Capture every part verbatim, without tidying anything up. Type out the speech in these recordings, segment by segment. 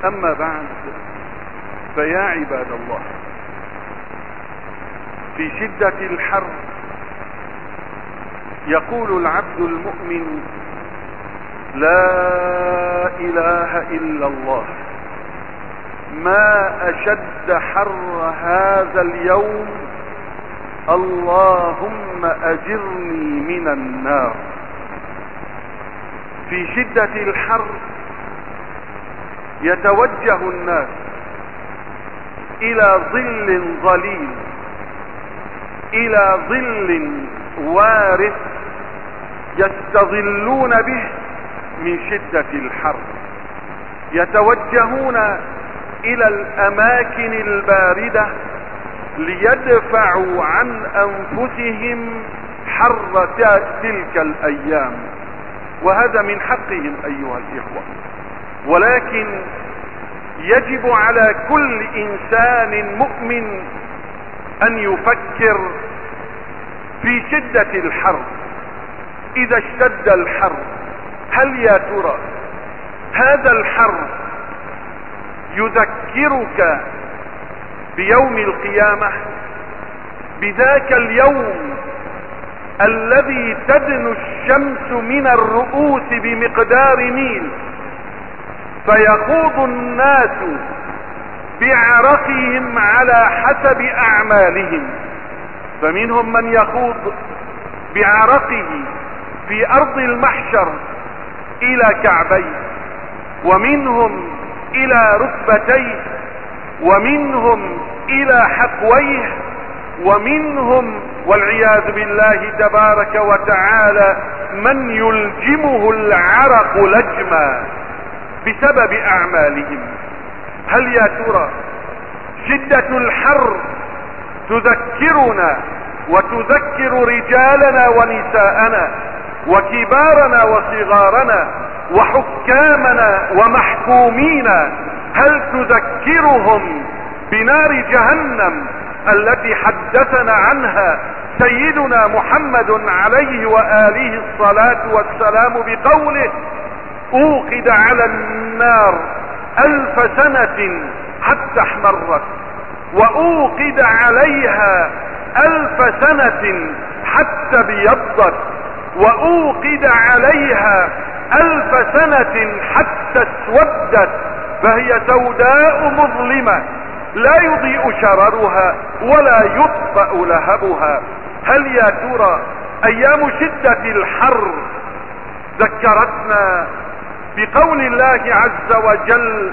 أما بعد، فيا عباد الله، في شدة الحر يقول العبد المؤمن: لا إله إلا الله، ما أشد حر هذا اليوم، اللهم أجرني من النار. في شدة الحر يتوجه الناس إلى ظل ظليل، إلى ظل وارث يستظلون به من شدة الحر. يتوجهون إلى الأماكن الباردة ليدفعوا عن أنفسهم حر تلك الأيام، وهذا من حقهم أيها الإخوة. ولكن يجب على كل إنسان مؤمن أن يفكر في شدة الحر. إذا اشتد الحر، هل يا ترى هذا الحر يذكرك بيوم القيامة، بذاك اليوم الذي تدنو الشمس من الرؤوس بمقدار ميل، فيخوض الناس بعرقهم على حسب أعمالهم، فمنهم من يخوض بعرقه في أرض المحشر إلى كعبيه، ومنهم إلى ركبتيه، ومنهم إلى حقويه، ومنهم والعياذ بالله تبارك وتعالى من يلجمه العرق لجما بسبب أعمالهم. هل يا ترى شدة الحر تذكرنا وتذكر رجالنا ونساءنا وكبارنا وصغارنا وحكامنا ومحكومينا؟ هل تذكرهم بنار جهنم التي حدثنا عنها سيدنا محمد عليه وآله الصلاة والسلام بقوله: أوقد على النار ألف سنة حتى احمرت، وأوقد عليها ألف سنة حتى ابيضت، وأوقد عليها ألف سنة حتى اسودت، فهي سوداء مظلمة لا يضيء شررها ولا يطفأ لهبها. هل يا ترى أيام شدة الحر ذكرتنا بقول الله عز وجل: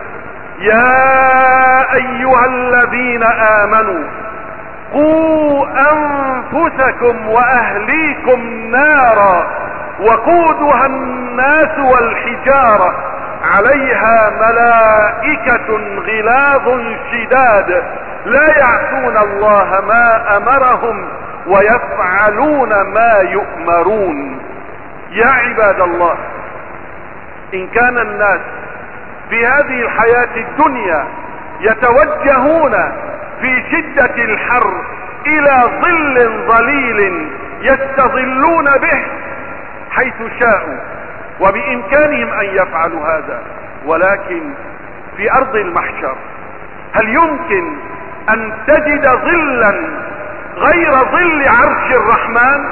يا أيها الذين آمنوا قوا أنفسكم وأهليكم نارا وقودها الناس والحجارة عليها ملائكة غلاظ شداد لا يعصون الله ما أمرهم ويفعلون ما يؤمرون. يا عباد الله، إن كان الناس في هذه الحياة الدنيا يتوجهون في شدة الحر إلى ظل ظليل يستظلون به حيث شاءوا، وبإمكانهم أن يفعلوا هذا، ولكن في أرض المحشر هل يمكن أن تجد ظلا غير ظل عرش الرحمن؟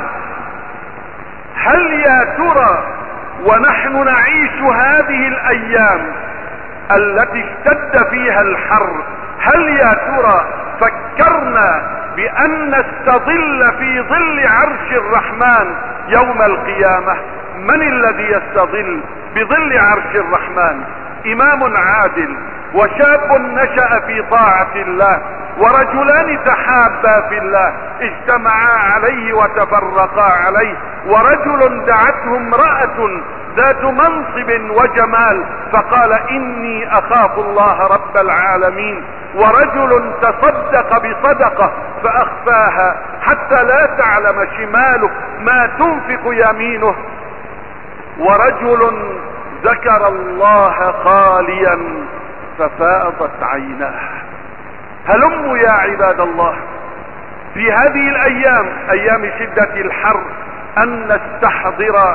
هل يا ترى ونحن نعيش هذه الأيام التي اشتد فيها الحر، هل يا ترى فكرنا بأن نستظل في ظل عرش الرحمن يوم القيامة؟ من الذي يستظل بظل عرش الرحمن؟ إمام عادل، وشاب نشأ في طاعة الله، ورجلان تحابا في الله اجتمعا عليه وتفرقا عليه، ورجل دعته امرأة ذات منصب وجمال فقال: إني أخاف الله رب العالمين، ورجل تصدق بصدقة فأخفاها حتى لا تعلم شماله ما تنفق يمينه، ورجل ذكر الله خاليا ففاضت عيناه. هلموا يا عباد الله في هذه الأيام، أيام شدة الحر، أن نستحضر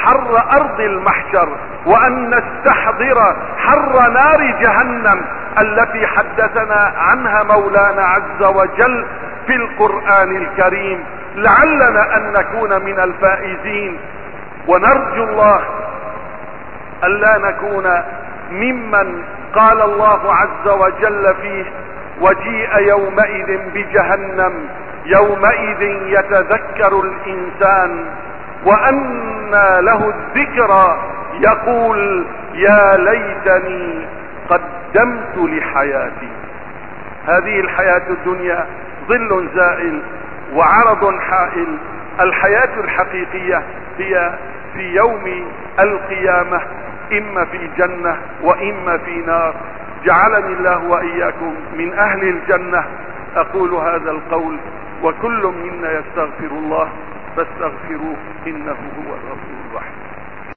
حر ارض المحشر، وان نستحضر حر نار جهنم التي حدثنا عنها مولانا عز وجل في القرآن الكريم، لعلنا ان نكون من الفائزين. ونرجو الله ألا نكون ممن قال الله عز وجل فيه: وجيء يومئذ بجهنم يومئذ يتذكر الإنسان وأنى له الذكرى يقول يا ليتني قدمت لحياتي. هذه الحياة الدنيا ظل زائل وعرض حائل. الحياة الحقيقية هي في يوم القيامة، إما في جنة وإما في نار. جعلني الله وإياكم من أهل الجنة. أقول هذا القول وكل منا يستغفر الله فاستغفروه إنه هو الغفور الرحيم.